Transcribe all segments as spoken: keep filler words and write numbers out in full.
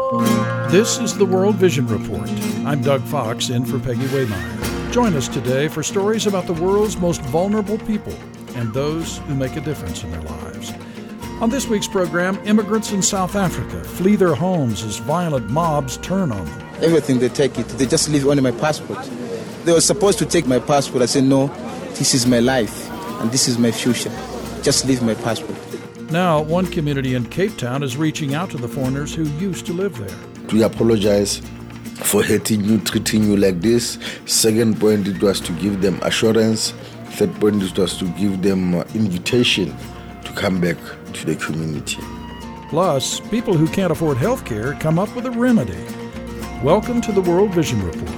This is the World Vision Report. I'm Doug Fox, in for Peggy Waymeyer. Join us today for stories about the world's most vulnerable people and those who make a difference in their lives. On this week's program, immigrants in South Africa flee their homes as violent mobs turn on them. Everything they take it, they just leave only my passport. They were supposed to take my passport. I said, no, this is my life and this is my future. Just leave my passport. Now, one community in Cape Town is reaching out to the foreigners who used to live there. We apologize for hating you, treating you like this. Second point, it was to give them assurance. Third point, it was to give them uh, invitation to come back to the community. Plus, people who can't afford health care come up with a remedy. Welcome to the World Vision Report.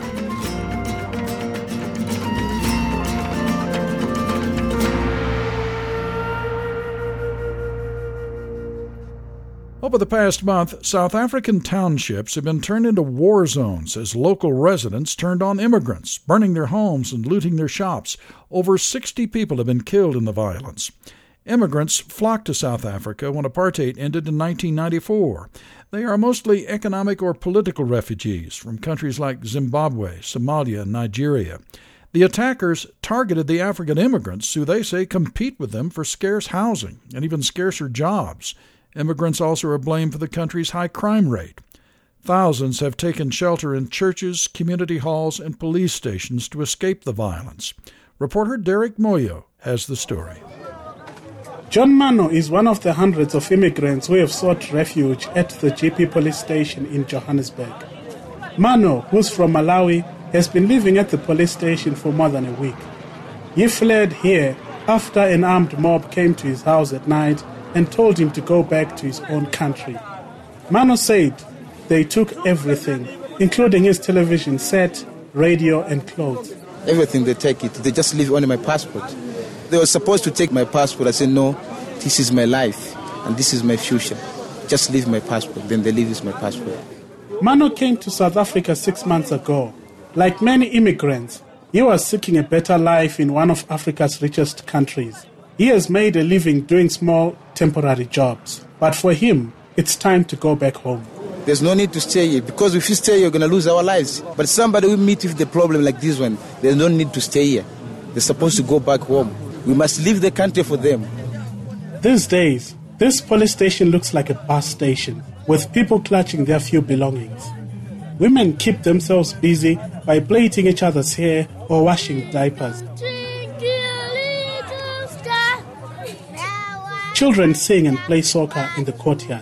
Over the past month, South African townships have been turned into war zones as local residents turned on immigrants, burning their homes and looting their shops. Over sixty people have been killed in the violence. Immigrants flocked to South Africa when apartheid ended in nineteen ninety-four. They are mostly economic or political refugees from countries like Zimbabwe, Somalia, and Nigeria. The attackers targeted the African immigrants who they say compete with them for scarce housing and even scarcer jobs. Immigrants also are blamed for the country's high crime rate. Thousands have taken shelter in churches, community halls, and police stations to escape the violence. Reporter Derek Moyo has the story. John Mano is one of the hundreds of immigrants who have sought refuge at the G P police station in Johannesburg. Mano, who's from Malawi, has been living at the police station for more than a week. He fled here after an armed mob came to his house at night and told him to go back to his own country. Mano said they took everything, including his television set, radio, and clothes. Everything they take it, they just leave only my passport. They were supposed to take my passport. I said, no, this is my life and this is my future. Just leave my passport. Then they leave with my passport. Mano came to South Africa six months ago. Like many immigrants, he was seeking a better life in one of Africa's richest countries. He has made a living doing small, temporary jobs. But for him, it's time to go back home. There's no need to stay here, because if you stay here, you're going to lose our lives. But somebody will meet with the problem like this one. There's no need to stay here. They're supposed to go back home. We must leave the country for them. These days, this police station looks like a bus station, with people clutching their few belongings. Women keep themselves busy by plaiting each other's hair or washing diapers. Children sing and play soccer in the courtyard.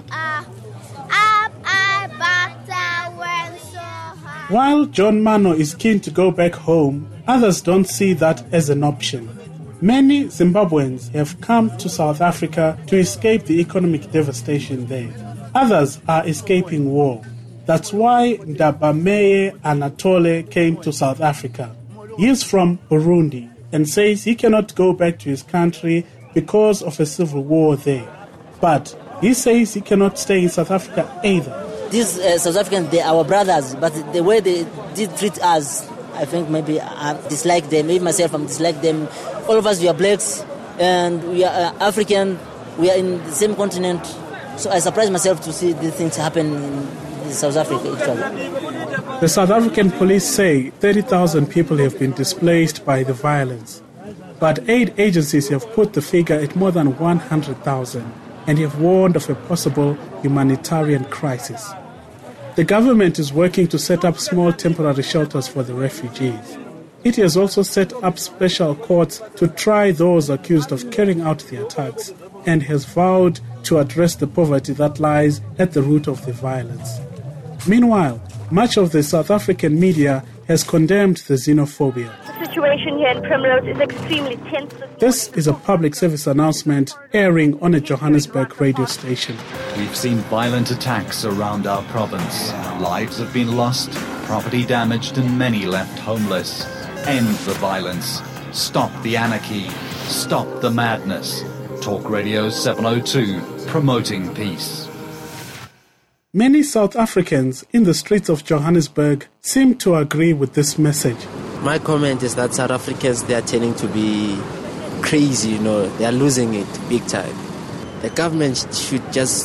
While John Mano is keen to go back home, others don't see that as an option. Many Zimbabweans have come to South Africa to escape the economic devastation there. Others are escaping war. That's why Ndabameye Anatole came to South Africa. He is from Burundi and says he cannot go back to his country because of a civil war there. But he says he cannot stay in South Africa either. These uh, South Africans, they are our brothers, but the way they did treat us, I think maybe I dislike them. Maybe myself, I dislike them. All of us, we are blacks, and we are uh, African. We are in the same continent. So I surprise myself to see these things happen in South Africa, actually. The South African police say thirty thousand people have been displaced by the violence. But aid agencies have put the figure at more than one hundred thousand and have warned of a possible humanitarian crisis. The government is working to set up small temporary shelters for the refugees. It has also set up special courts to try those accused of carrying out the attacks and has vowed to address the poverty that lies at the root of the violence. Meanwhile, much of the South African media has condemned the xenophobia. The situation here in Primrose is extremely tense. This is a public service announcement airing on a Johannesburg radio station. We've seen violent attacks around our province. Lives have been lost, property damaged, and many left homeless. End the violence. Stop the anarchy. Stop the madness. Talk Radio seven oh two, promoting peace. Many South Africans in the streets of Johannesburg seem to agree with this message. My comment is that South Africans, they are tending to be crazy, you know, they are losing it big time. The government should just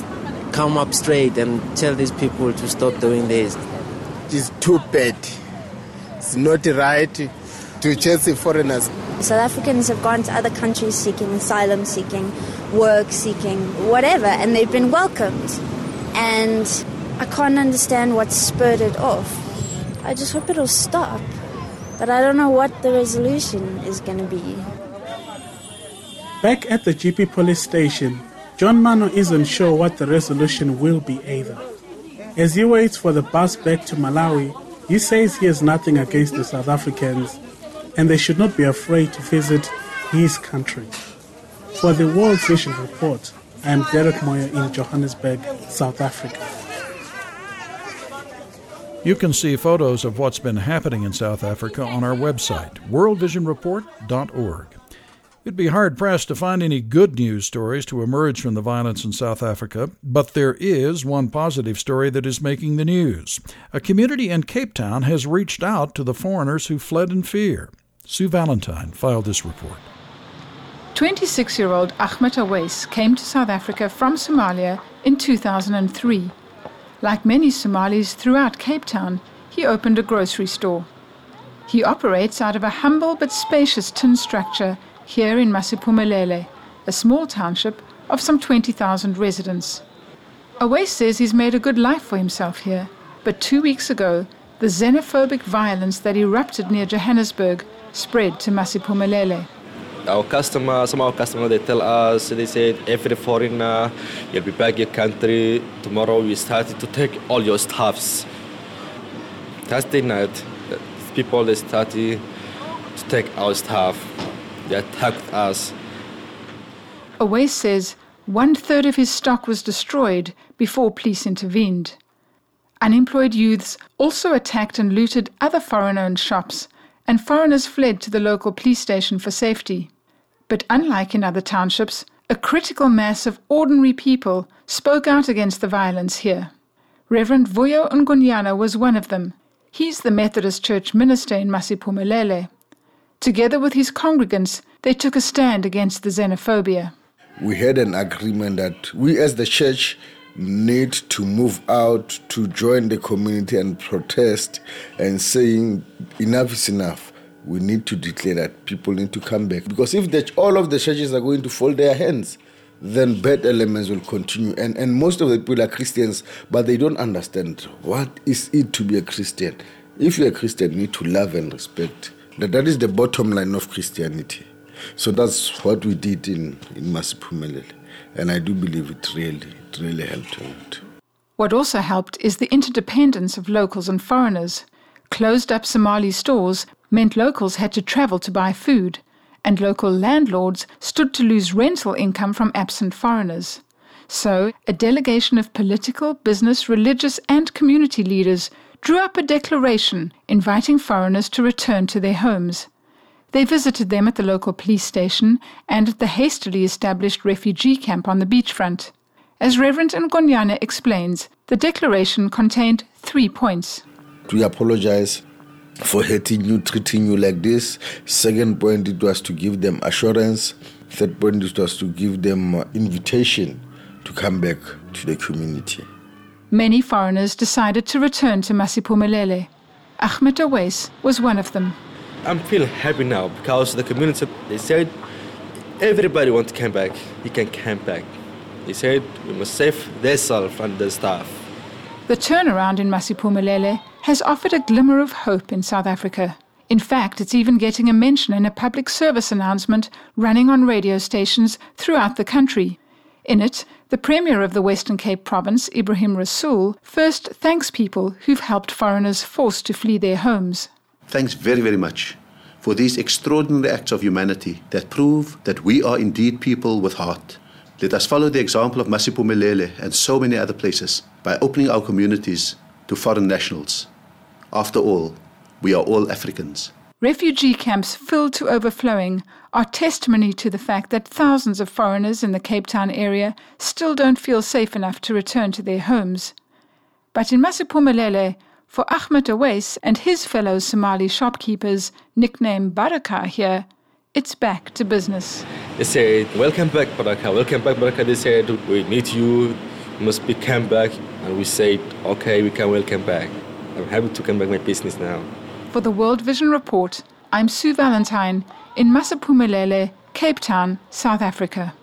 come up straight and tell these people to stop doing this. It's too bad. It's not right to chase foreigners. South Africans have gone to other countries seeking asylum, seeking work, seeking whatever, and they've been welcomed. And I can't understand what spurred it off. I just hope it'll stop. But I don't know what the resolution is going to be. Back at the G P police station, John Mano isn't sure what the resolution will be either. As he waits for the bus back to Malawi, he says he has nothing against the South Africans and they should not be afraid to visit his country. For the World Vision Report, I am Derek Moyer in Johannesburg, South Africa. You can see photos of what's been happening in South Africa on our website, world vision report dot org. You'd be hard-pressed to find any good news stories to emerge from the violence in South Africa, but there is one positive story that is making the news. A community in Cape Town has reached out to the foreigners who fled in fear. Sue Valentine filed this report. twenty-six-year-old Ahmed Awais came to South Africa from Somalia in two thousand three. Like many Somalis throughout Cape Town, he opened a grocery store. He operates out of a humble but spacious tin structure here in Masiphumelele, a small township of some twenty thousand residents. Awais says he's made a good life for himself here, but two weeks ago, the xenophobic violence that erupted near Johannesburg spread to Masiphumelele. Our customers, some of our customers, they tell us, they say, every foreigner, you'll be back in your country. Tomorrow we started to take all your stuffs. Thursday night, people, they started to take our stuff. They attacked us. Awais says one-third of his stock was destroyed before police intervened. Unemployed youths also attacked and looted other foreign-owned shops, and foreigners fled to the local police station for safety. But unlike in other townships, a critical mass of ordinary people spoke out against the violence here. Reverend Vuyo Ngonyana was one of them. He's the Methodist Church minister in Masiphumelele. Together with his congregants, they took a stand against the xenophobia. We had an agreement that we as the church need to move out to join the community and protest and saying enough is enough. We need to declare that people need to come back. Because if the, all of the churches are going to fold their hands, then bad elements will continue. And, and most of the people are Christians, but they don't understand what is it to be a Christian. If you're a Christian, you need to love and respect. That, that is the bottom line of Christianity. So that's what we did in, in Masiphumelele. And I do believe it really, it really helped a lot. What also helped is the interdependence of locals and foreigners. Closed-up Somali stores meant locals had to travel to buy food, and local landlords stood to lose rental income from absent foreigners. So, a delegation of political, business, religious and community leaders drew up a declaration inviting foreigners to return to their homes. They visited them at the local police station and at the hastily established refugee camp on the beachfront. As Reverend Ngonyana explains, the declaration contained three points. We apologize for hating you, treating you like this. Second point, it was to give them assurance. Third point, it was to give them uh, invitation to come back to the community. Many foreigners decided to return to Masiphumelele. Ahmed Awais was one of them. I'm feeling happy now because the community, they said, everybody wants to come back. He can come back. They said, we must save themselves and their staff. The turnaround in Masiphumelele has offered a glimmer of hope in South Africa. In fact, it's even getting a mention in a public service announcement running on radio stations throughout the country. In it, the Premier of the Western Cape Province, Ibrahim Rasool, first thanks people who've helped foreigners forced to flee their homes. Thanks very, very much for these extraordinary acts of humanity that prove that we are indeed people with heart. Let us follow the example of Masiphumelele and so many other places by opening our communities to foreign nationals. After all, we are all Africans. Refugee camps filled to overflowing are testimony to the fact that thousands of foreigners in the Cape Town area still don't feel safe enough to return to their homes. But in Masiphumelele, for Ahmed Awais and his fellow Somali shopkeepers, nicknamed Baraka here, it's back to business. They said, welcome back, Baraka, welcome back, Baraka. They said, we need you, must be come back, and we said, okay, we can welcome back. I'm happy to come back my business now. For the World Vision Report, I'm Sue Valentine in Masiphumelele, Cape Town, South Africa.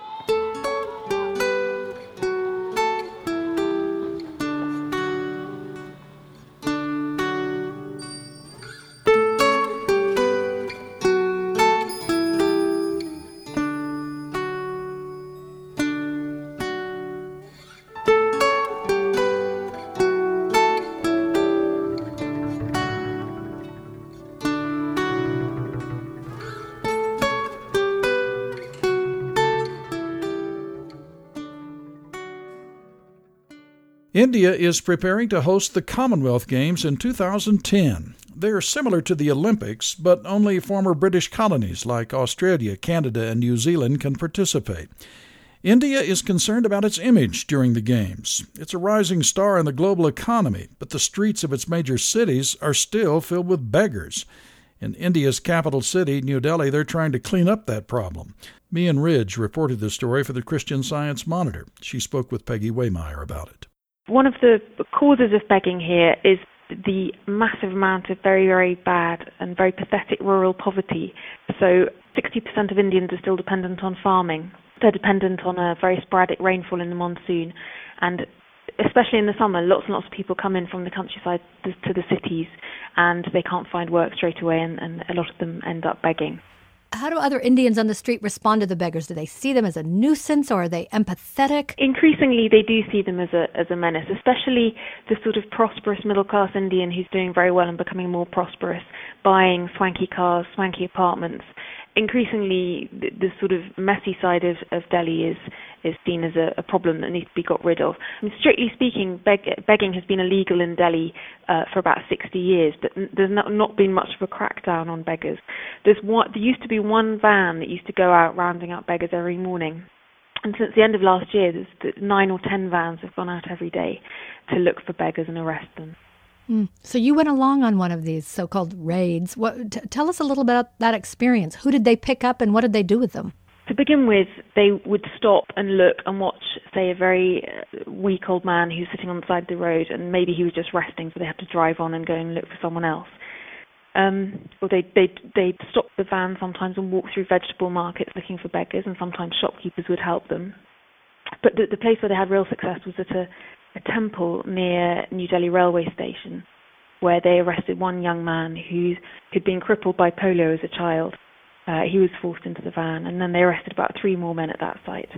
India is preparing to host the Commonwealth Games in two thousand ten. They are similar to the Olympics, but only former British colonies like Australia, Canada, and New Zealand can participate. India is concerned about its image during the Games. It's a rising star in the global economy, but the streets of its major cities are still filled with beggars. In India's capital city, New Delhi, they're trying to clean up that problem. Mian Ridge reported the story for the Christian Science Monitor. She spoke with Peggy Waymeyer about it. One of the causes of begging here is the massive amount of very, very bad and very pathetic rural poverty. So sixty percent of Indians are still dependent on farming. They're dependent on a very sporadic rainfall in the monsoon. And especially in the summer, lots and lots of people come in from the countryside to the cities and they can't find work straight away, and, and a lot of them end up begging. How do other Indians on the street respond to the beggars? Do they see them as a nuisance, or are they empathetic? Increasingly, they do see them as a as a menace, especially the sort of prosperous middle-class Indian who's doing very well and becoming more prosperous, buying swanky cars, swanky apartments. Increasingly, the, the sort of messy side of, of Delhi is is seen as a, a problem that needs to be got rid of. I mean, strictly speaking, beg, begging has been illegal in Delhi uh, for about sixty years, but there's not, not been much of a crackdown on beggars. There's one, there used to be one van that used to go out rounding up beggars every morning. And since the end of last year, there's nine or ten vans have gone out every day to look for beggars and arrest them. Mm. So you went along on one of these so-called raids. What, t- tell us a little bit about that experience. Who did they pick up and what did they do with them? To begin with, they would stop and look and watch, say, a very weak old man who's sitting on the side of the road, and maybe he was just resting, so they had to drive on and go and look for someone else. Um, or they'd, they'd, they'd stop the van sometimes and walk through vegetable markets looking for beggars, and sometimes shopkeepers would help them. But the, the place where they had real success was at a, a temple near New Delhi railway station, where they arrested one young man who had been crippled by polio as a child. Uh, he was forced into the van, and then they arrested about three more men at that site.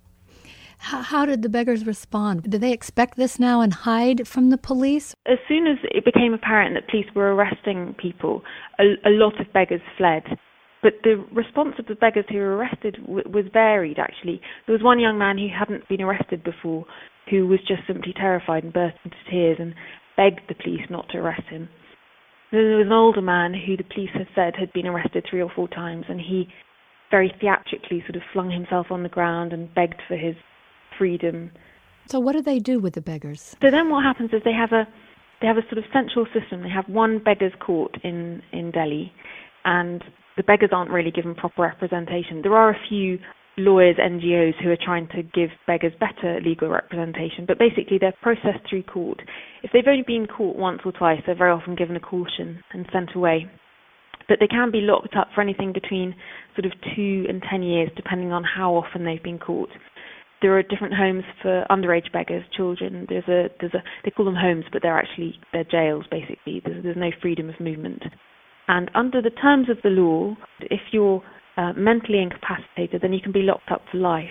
How, how did the beggars respond? Did they expect this now and hide from the police? As soon as it became apparent that police were arresting people, a, a lot of beggars fled. But the response of the beggars who were arrested w- was varied, actually. There was one young man who hadn't been arrested before, who was just simply terrified and burst into tears and begged the police not to arrest him. There was an older man who the police had said had been arrested three or four times, and he very theatrically sort of flung himself on the ground and begged for his freedom. So what do they do with the beggars? So then what happens is they have a they have a sort of central system. They have one beggars court in, in Delhi, and the beggars aren't really given proper representation. There are a few lawyers, N G Os, who are trying to give beggars better legal representation, but basically they're processed through court. If they've only been caught once or twice, they're very often given a caution and sent away. But they can be locked up for anything between sort of two and ten years, depending on how often they've been caught. There are different homes for underage beggars, children. There's a there's a they call them homes, but they're actually they're jails basically. There's, there's no freedom of movement. And under the terms of the law, if you're uh, mentally incapacitated, then you can be locked up for life.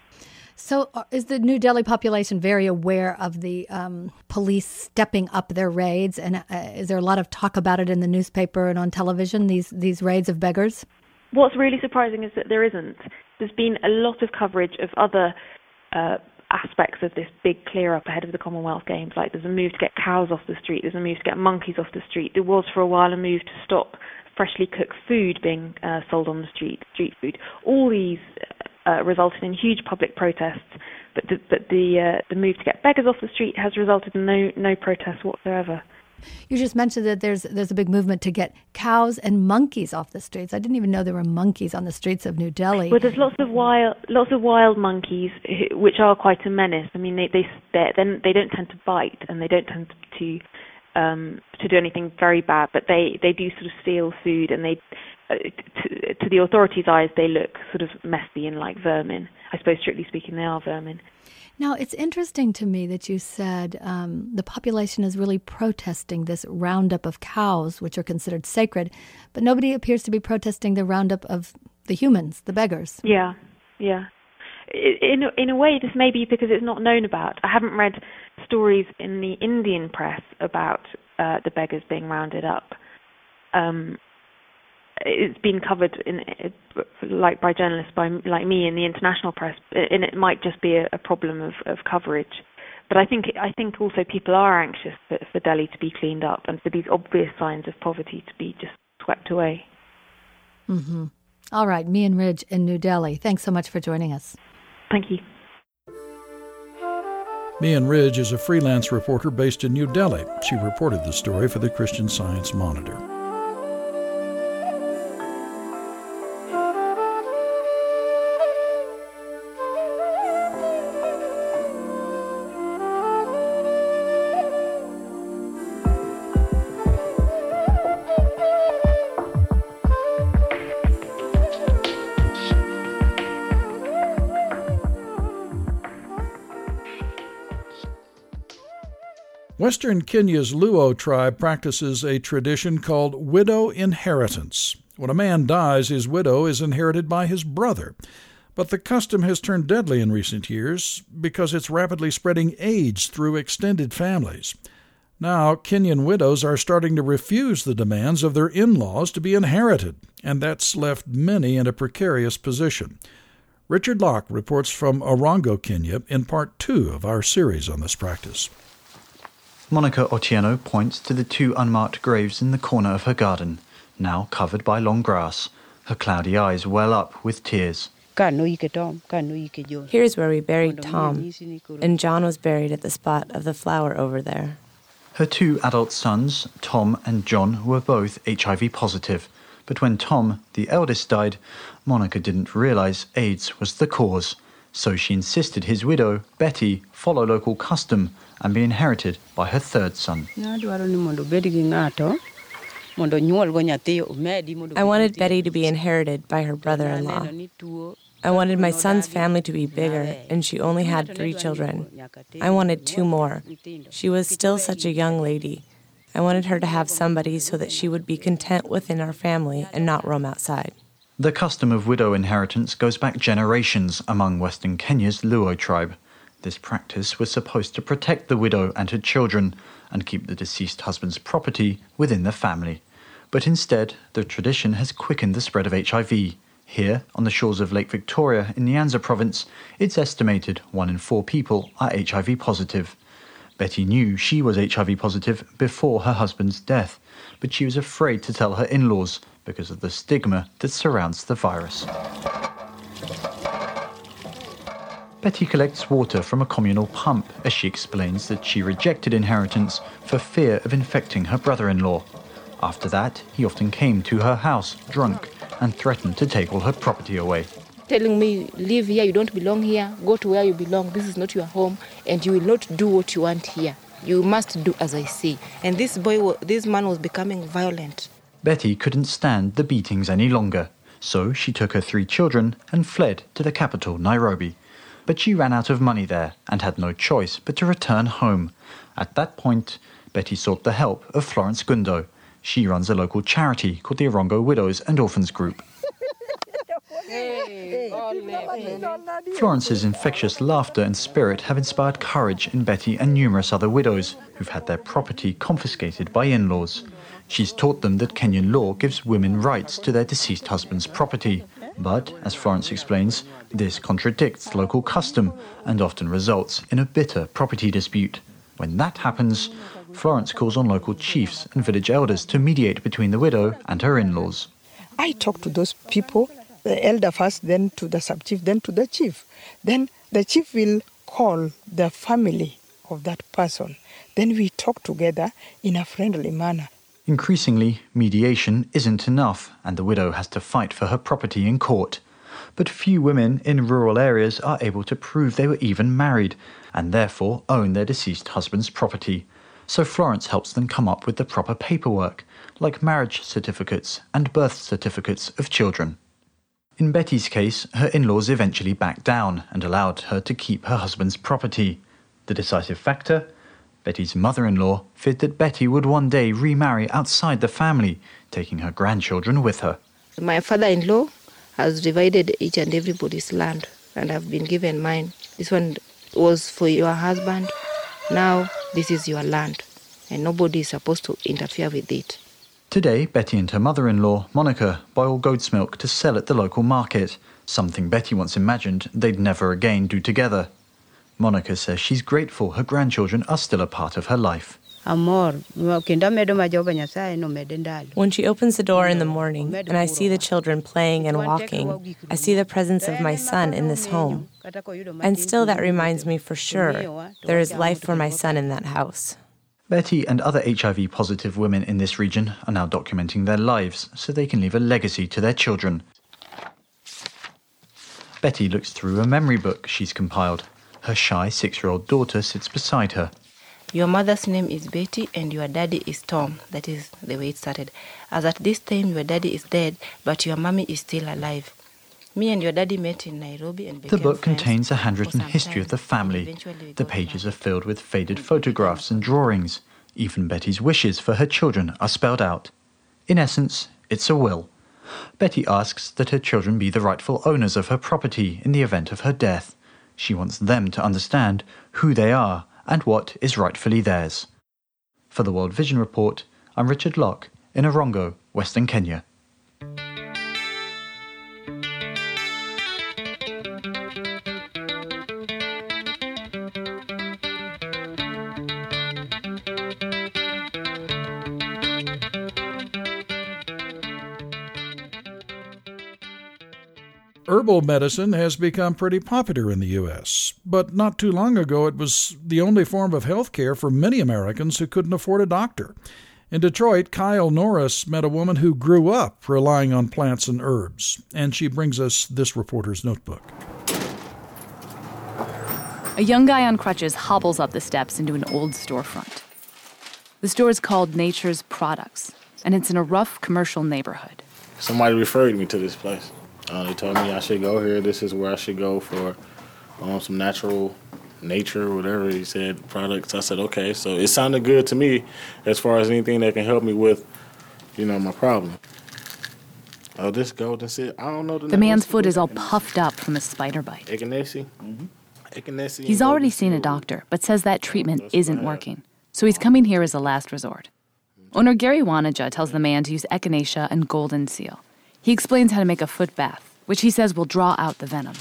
So uh, is the New Delhi population very aware of the um, police stepping up their raids? And uh, is there a lot of talk about it in the newspaper and on television, these, these raids of beggars? What's really surprising is that there isn't. There's been a lot of coverage of other uh, aspects of this big clear-up ahead of the Commonwealth Games. Like there's a move to get cows off the street, there's a move to get monkeys off the street. There was for a while a move to stop freshly cooked food being uh, sold on the street, street food. All these uh, resulted in huge public protests, but the, but the, uh, the move to get beggars off the street has resulted in no, no protests whatsoever. You just mentioned that there's there's a big movement to get cows and monkeys off the streets. I didn't even know there were monkeys on the streets of New Delhi. Well, there's lots of wild, lots of wild monkeys, who, which are quite a menace. I mean, they they then they don't tend to bite, and they don't tend to um, to do anything very bad. But they, they do sort of steal food, and they uh, to, to the authorities' eyes, they look sort of messy and like vermin. I suppose, strictly speaking, they are vermin. Now, it's interesting to me that you said um, the population is really protesting this roundup of cows, which are considered sacred, but nobody appears to be protesting the roundup of the humans, the beggars. Yeah, yeah. In, in a way, this may be because it's not known about. I haven't read stories in the Indian press about uh, the beggars being rounded up. Um, it's been covered in, like by journalists by like me in the international press, and it might just be a, a problem of, of coverage. But I think I think also people are anxious for, for Delhi to be cleaned up and for these obvious signs of poverty to be just swept away. Mm-hmm. All right, Mian Ridge in New Delhi. Thanks so much for joining us. Thank you. Mian Ridge is a freelance reporter based in New Delhi. She reported the story for the Christian Science Monitor. Western Kenya's Luo tribe practices a tradition called widow inheritance. When a man dies, his widow is inherited by his brother. But the custom has turned deadly in recent years because it's rapidly spreading AIDS through extended families. Now, Kenyan widows are starting to refuse the demands of their in-laws to be inherited, and that's left many in a precarious position. Richard Locke reports from Orongo, Kenya, in part two of our series on this practice. Monica Otieno points to the two unmarked graves in the corner of her garden, now covered by long grass. Her cloudy eyes well up with tears. Here's where we buried Tom, and John was buried at the spot of the flower over there. Her two adult sons, Tom and John, were both H I V positive, but when Tom, the eldest, died, Monica didn't realize AIDS was the cause. So she insisted his widow, Betty, follow local custom and be inherited by her third son. I wanted Betty to be inherited by her brother-in-law. I wanted my son's family to be bigger, and she only had three children. I wanted two more. She was still such a young lady. I wanted her to have somebody so that she would be content within our family and not roam outside. The custom of widow inheritance goes back generations among Western Kenya's Luo tribe. This practice was supposed to protect the widow and her children and keep the deceased husband's property within the family. But instead, the tradition has quickened the spread of H I V. Here, on the shores of Lake Victoria in Nyanza province, it's estimated one in four people are H I V positive. Betty knew she was H I V positive before her husband's death, but she was afraid to tell her in-laws because of the stigma that surrounds the virus. Betty collects water from a communal pump as she explains that she rejected inheritance for fear of infecting her brother-in-law. After that, he often came to her house drunk and threatened to take all her property away. Telling me, live here, you don't belong here, go to where you belong, this is not your home, and you will not do what you want here. You must do as I say. And this boy, this man was becoming violent. Betty couldn't stand the beatings any longer, so she took her three children and fled to the capital, Nairobi. But she ran out of money there and had no choice but to return home. At that point, Betty sought the help of Florence Gundo. She runs a local charity called the Orongo Widows and Orphans Group. Florence's infectious laughter and spirit have inspired courage in Betty and numerous other widows who've had their property confiscated by in-laws. She's taught them that Kenyan law gives women rights to their deceased husband's property. But, as Florence explains, this contradicts local custom and often results in a bitter property dispute. When that happens, Florence calls on local chiefs and village elders to mediate between the widow and her in-laws. I talk to those people, the elder first, then to the sub-chief, then to the chief. Then the chief will call the family of that person. Then we talk together in a friendly manner. Increasingly, mediation isn't enough, and the widow has to fight for her property in court. But few women in rural areas are able to prove they were even married, and therefore own their deceased husband's property. So Florence helps them come up with the proper paperwork, like marriage certificates and birth certificates of children. In Betty's case, her in-laws eventually backed down and allowed her to keep her husband's property. The decisive factor? Betty's mother-in-law feared that Betty would one day remarry outside the family, taking her grandchildren with her. My father-in-law has divided each and everybody's land, and I've been given mine. This one was for your husband. Now this is your land, and nobody is supposed to interfere with it. Today, Betty and her mother-in-law, Monica, boil goat's milk to sell at the local market, something Betty once imagined they'd never again do together. Monica says she's grateful her grandchildren are still a part of her life. When she opens the door in the morning and I see the children playing and walking, I see the presence of my son in this home. And still that reminds me for sure there is life for my son in that house. Betty and other H I V-positive women in this region are now documenting their lives so they can leave a legacy to their children. Betty looks through a memory book she's compiled. Her shy six-year-old daughter sits beside her. Your mother's name is Betty and your daddy is Tom. That is the way it started. As at this time, your daddy is dead, but your mommy is still alive. Me and your daddy met in Nairobi and became The book friends contains a handwritten for some history of the family. The pages are filled with faded photographs and drawings. Even Betty's wishes for her children are spelled out. In essence, it's a will. Betty asks that her children be the rightful owners of her property in the event of her death. She wants them to understand who they are and what is rightfully theirs. For the World Vision Report, I'm Richard Locke in Orongo, Western Kenya. Herbal medicine has become pretty popular in the U S, but not too long ago it was the only form of health care for many Americans who couldn't afford a doctor. In Detroit, Kyle Norris met a woman who grew up relying on plants and herbs, and she brings us this reporter's notebook. A young guy on crutches hobbles up the steps into an old storefront. The store is called Nature's Products, and it's in a rough commercial neighborhood. Somebody referred me to this place. Uh, they told me I should go here. This is where I should go for um, some natural nature, whatever he said, products. I said, okay. So it sounded good to me as far as anything that can help me with, you know, my problem. Oh, this golden sit. I don't know the The man's foot is all puffed up from a spider bite. Echinacea? Mm-hmm. Echinacea. He's already seen a doctor, but says that treatment isn't working. So he's coming here as a last resort. Owner Gary Wanaja tells the man to use echinacea and golden seal. He explains how to make a foot bath, which he says will draw out the venom.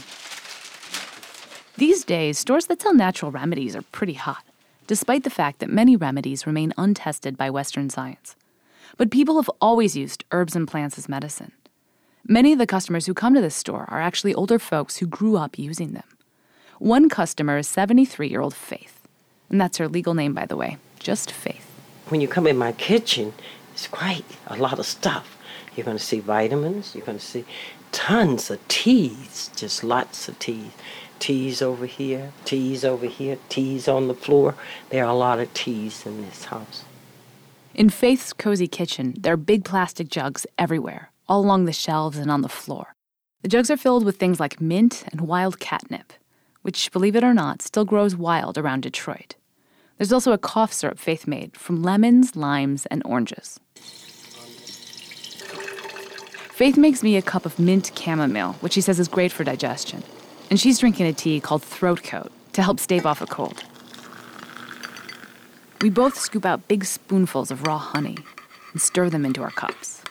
These days, stores that sell natural remedies are pretty hot, despite the fact that many remedies remain untested by Western science. But people have always used herbs and plants as medicine. Many of the customers who come to this store are actually older folks who grew up using them. One customer is seventy-three-year-old Faith, and that's her legal name, by the way, just Faith. When you come in my kitchen, it's great, a lot of stuff. You're going to see vitamins. You're going to see tons of teas, just lots of teas. Teas over here, teas over here, teas on the floor. There are a lot of teas in this house. In Faith's cozy kitchen, there are big plastic jugs everywhere, all along the shelves and on the floor. The jugs are filled with things like mint and wild catnip, which, believe it or not, still grows wild around Detroit. There's also a cough syrup Faith made from lemons, limes, and oranges. Faith makes me a cup of mint chamomile, which she says is great for digestion. And she's drinking a tea called Throat Coat to help stave off a cold. We both scoop out big spoonfuls of raw honey and stir them into our cups.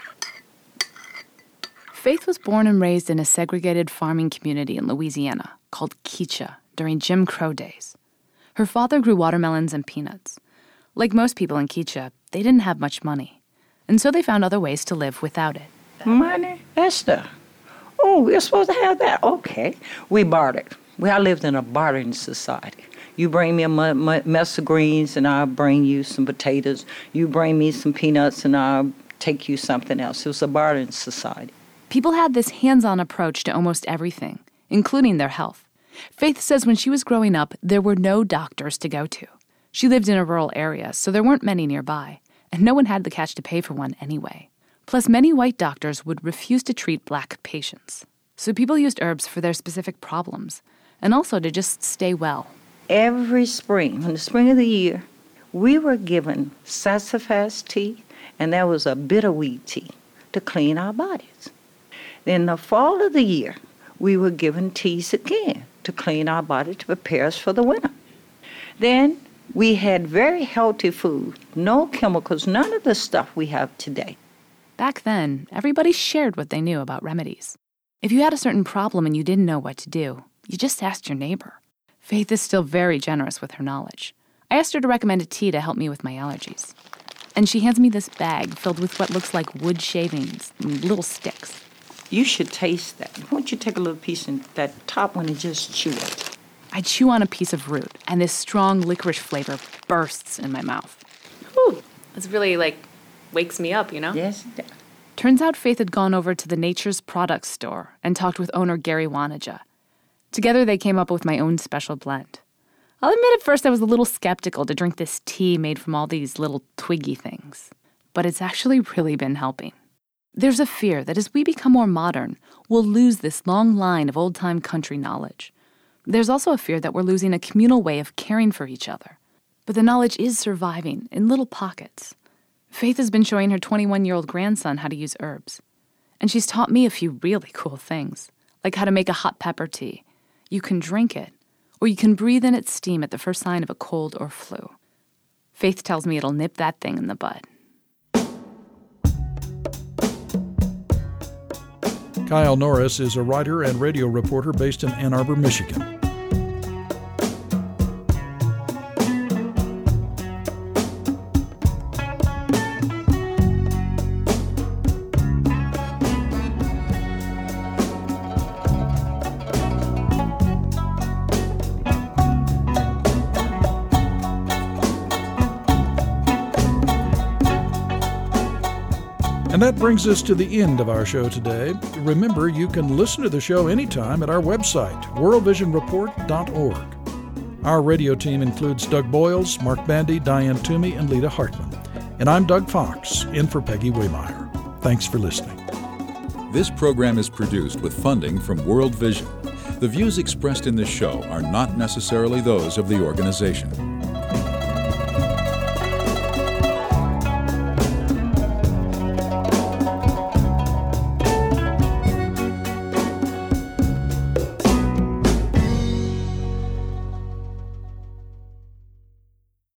Faith was born and raised in a segregated farming community in Louisiana called Keetcha during Jim Crow days. Her father grew watermelons and peanuts. Like most people in Keetcha, they didn't have much money, and so they found other ways to live without it. Money? Esther. Oh, we're supposed to have that. Okay. We bartered. Well, I lived in a bartering society. You bring me a m- m- mess of greens, and I'll bring you some potatoes. You bring me some peanuts, and I'll take you something else. It was a bartering society. People had this hands-on approach to almost everything, including their health. Faith says when she was growing up, there were no doctors to go to. She lived in a rural area, so there weren't many nearby, and no one had the cash to pay for one anyway. Plus, many white doctors would refuse to treat black patients. So people used herbs for their specific problems, and also to just stay well. Every spring, in the spring of the year, we were given sassafras tea, and there was a bitterweed tea to clean our bodies. In the fall of the year, we were given teas again to clean our body to prepare us for the winter. Then we had very healthy food, no chemicals, none of the stuff we have today. Back then, everybody shared what they knew about remedies. If you had a certain problem and you didn't know what to do, you just asked your neighbor. Faith is still very generous with her knowledge. I asked her to recommend a tea to help me with my allergies. And she hands me this bag filled with what looks like wood shavings, little sticks. You should taste that. Why don't you take a little piece in that top one and just chew it? I chew on a piece of root, and this strong licorice flavor bursts in my mouth. Whew, it's really, like, wakes me up, you know? Yes. Turns out Faith had gone over to the Nature's Products store and talked with owner Gary Wanija. Together, they came up with my own special blend. I'll admit at first I was a little skeptical to drink this tea made from all these little twiggy things. But it's actually really been helping. There's a fear that as we become more modern, we'll lose this long line of old-time country knowledge. There's also a fear that we're losing a communal way of caring for each other. But the knowledge is surviving in little pockets. Faith has been showing her twenty-one-year-old grandson how to use herbs. And she's taught me a few really cool things, like how to make a hot pepper tea. You can drink it, or you can breathe in its steam at the first sign of a cold or flu. Faith tells me it'll nip that thing in the bud. Kyle Norris is a writer and radio reporter based in Ann Arbor, Michigan. And that brings us to the end of our show today. Remember, you can listen to the show anytime at our website, world vision report dot org. Our radio team includes Doug Boyles, Mark Bandy, Diane Toomey, and Lita Hartman. And I'm Doug Fox, in for Peggy Waymeyer. Thanks for listening. This program is produced with funding from World Vision. The views expressed in this show are not necessarily those of the organization.